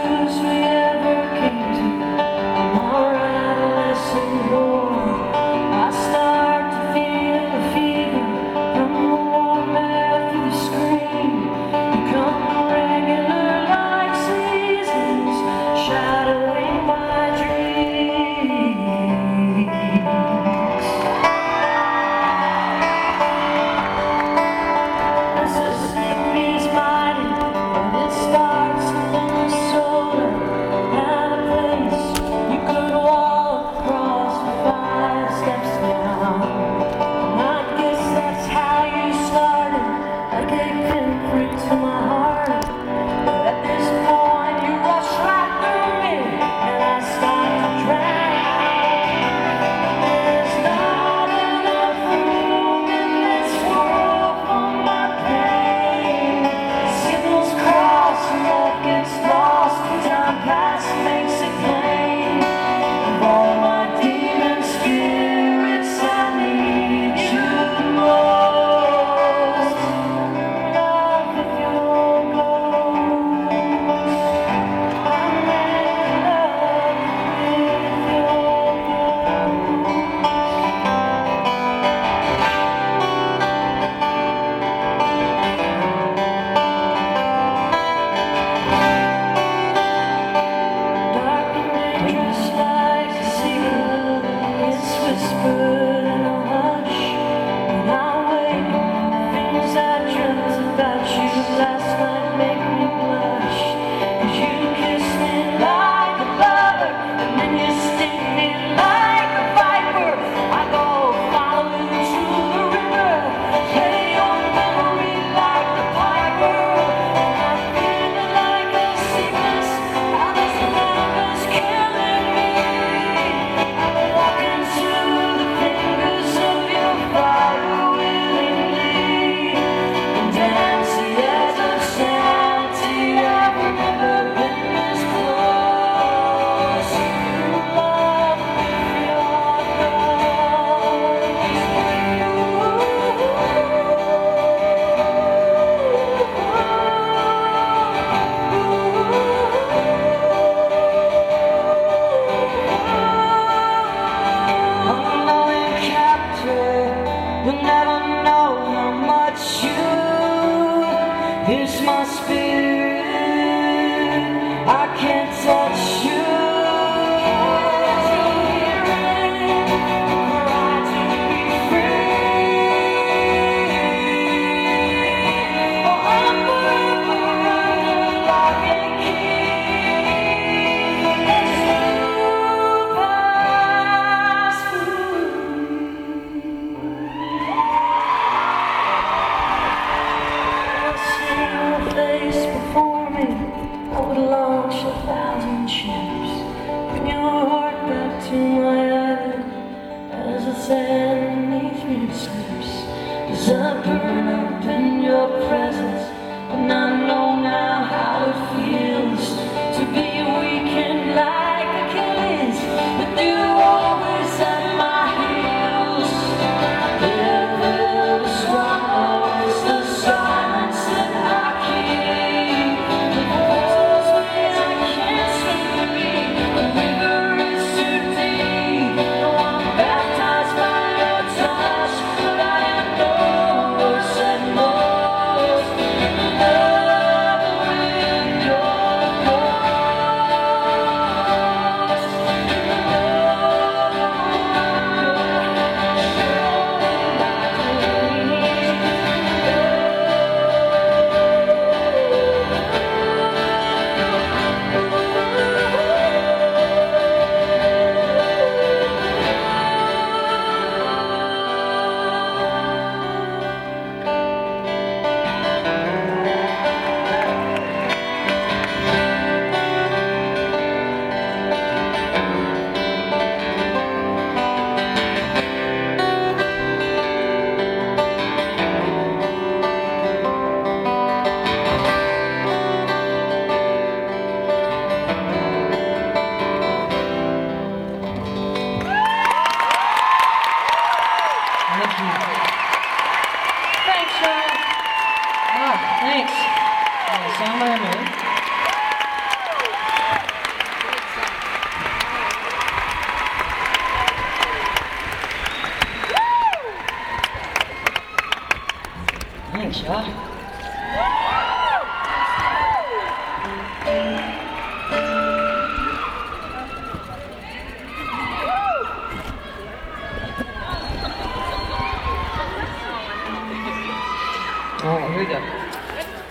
truths we ever came to. I'm alright, a lesson more. I start to feel the fever from the warm air through the screen. Become regular like seasons, shadowing my dreams. Mississippi's mighty, but it starts in Minnesota. And a place you could walk across for 5 steps down. And I guess that's how you started, like a pinprick to my heart. But at this point you rush right through me, and I start to drown. There's not enough room in this world for my pain. Signals cross and love gets lost, and time passes makes it plain. Of all my demon spirits, I need you the most. Love with your ghost. I'm in love with your dark and dangerous like a secret. It's whispered in a hush. When I wake, things I dreamt about you last night make me blush. 'Cause you kiss me like a lover, and then you sting me like a viper. I go follow you to the river, play your memory like the piper. And I feel like a sickness, how this love is killing me. I walk into the fingers of your fire willingly, and dance the edge of sanity. I've never been this close to love with your unknowing captor, you'll never know how much you pierce my spirit. I can't touch you. Cry to be free. Oh, I'm forever under lock and key. As you pass through. I see your face before me. I would launch 1,000 ships. Bring your heart back to my island as the sand beneath me slips. 'Cause I burn up in your presence, and I know now how it feels to be weakened like Achilles, but you always at my heels. Ever strong is the silence that I keep. The voice when I can't sleep. The river is too deep. Oh, I'm baptized by your touch, but I am no worse than most. In love with your ghost. In love Thanks. Sound by a minute. shot.